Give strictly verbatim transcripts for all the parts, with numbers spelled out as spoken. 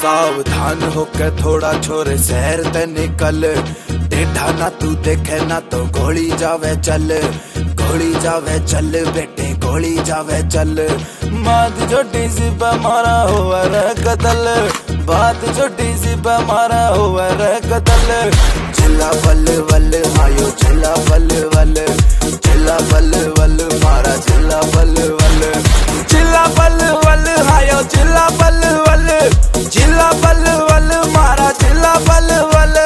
सावधान होके थोड़ा छोरे शहर ते निकल, टेढ़ा ना तू देखे ना तो गोली जावे चल, गोली जावे चल बेटे गोली जावे चल। बात छोटी सी पे मारा हुआ रे कतल, बात छोटी सी पे मारा हुआ रे कतल। चिल्ला बल बल आयो चिल्ला बल बल, चिल्ला बल बल मारा चिल्ला बल बल, चिल्ला बल बल आयो चिल्ला बल बल, चिल्ला बल बल मारा चिल्ला बल बल।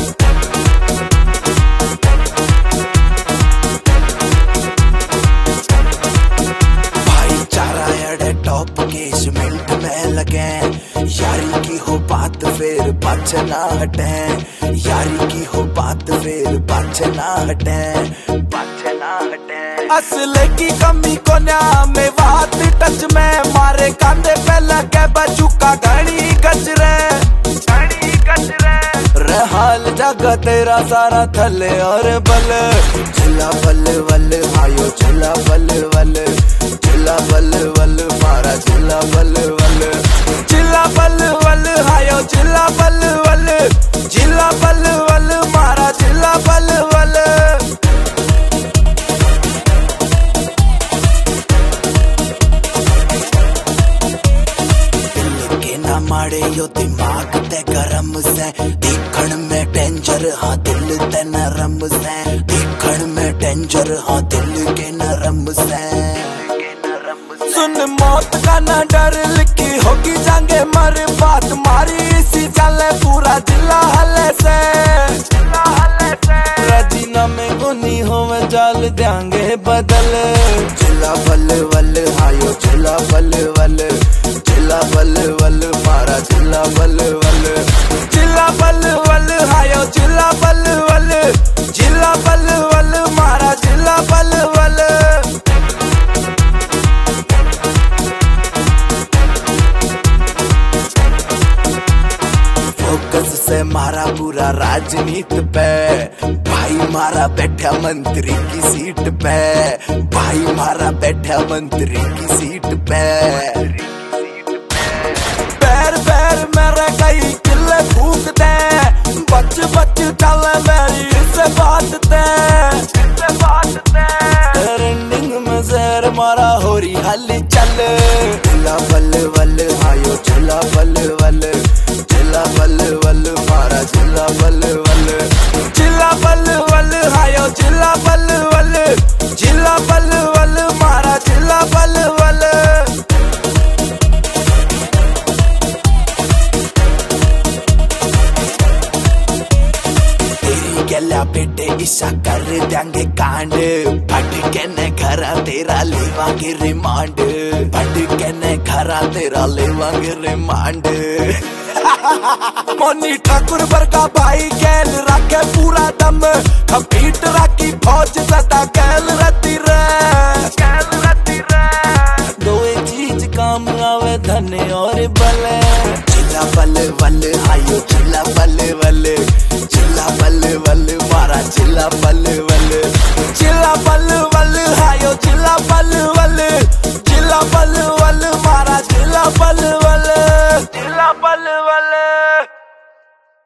भाईचारा एड़े टॉप के मिनट में लगे, यारी की हो बात फिर पाछे ना हटे, यारी की हो बात फिर पाछे ना हटे, पाछे ना हटे। असले की कमी को न्या में बात टच में, मारे कांधे पे लगे बचुका घड़ी गजरे, घड़ी गजरे। रहल जगह तेरा सारा थले और बल, चिल्ला बल बल आयो चिल्ला बल बल, चिल्ला बल बल मारा चिल्ला बल बल, चिल्ला बल बल आयो चिल्ला बल बल, चिल्ला बल बल मारा चिल्ला बल बल। माड़े यो दिमाग ते गरम से, देखण में डेंजर हाँ दिल ते नरम से, देखण में डेंजर हाँ दिल के नरम से। सुन मौत का ना डर लिखी होगी जांगे मर, बात मारी इसी चले पूरा जिला हले से, जिला हले से। रजीना में गुनी होवे जाल देंगे बदल, चिल्ला बल बल आयो चिल्ला बल बल, चिल्ला बल बल मारा चिल्ला बल बल, चिल्ला बल बल आयो चिल्ला बल बल, चिल्ला बल बल मारा चिल्ला बल बल। फोकस से मारा पूरा राजनीति पे, भाई मारा बैठा मंत्री की सीट पे, भाई मारा बैठा मंत्री की सीट पे। पैर पैर मेरे कई किले फूक दे, बच बच चल मेरी इससे बात दे, इससे बात दे। रनिंग में जहर मारा हो रही हली चल, चिल्ला बल बल आयो चिल्ला बल बल, चिल्ला बल बल मारा चिल्ला बल बल, चिल्ला बल बल आयो चिल्ला बल बल, चिल्ला बल बल मारा चिल्ला बल बल। तेरी गला बेटे ईशा कर देंगे कांड, भट के ने घरा तेरा लेवांगे रिमांड, भट के ने घरा तेरा लेवांगे रिमांड। मोनी ठाकुर वर्गा भाई गैल रखे पूरा दम, कपीट रखी फौज सदा गैल रहती रे, गैल रहती रे। दो चीज काम आवे धन और बल, चिल्ला बल बल आयो चिल्ला बल बल,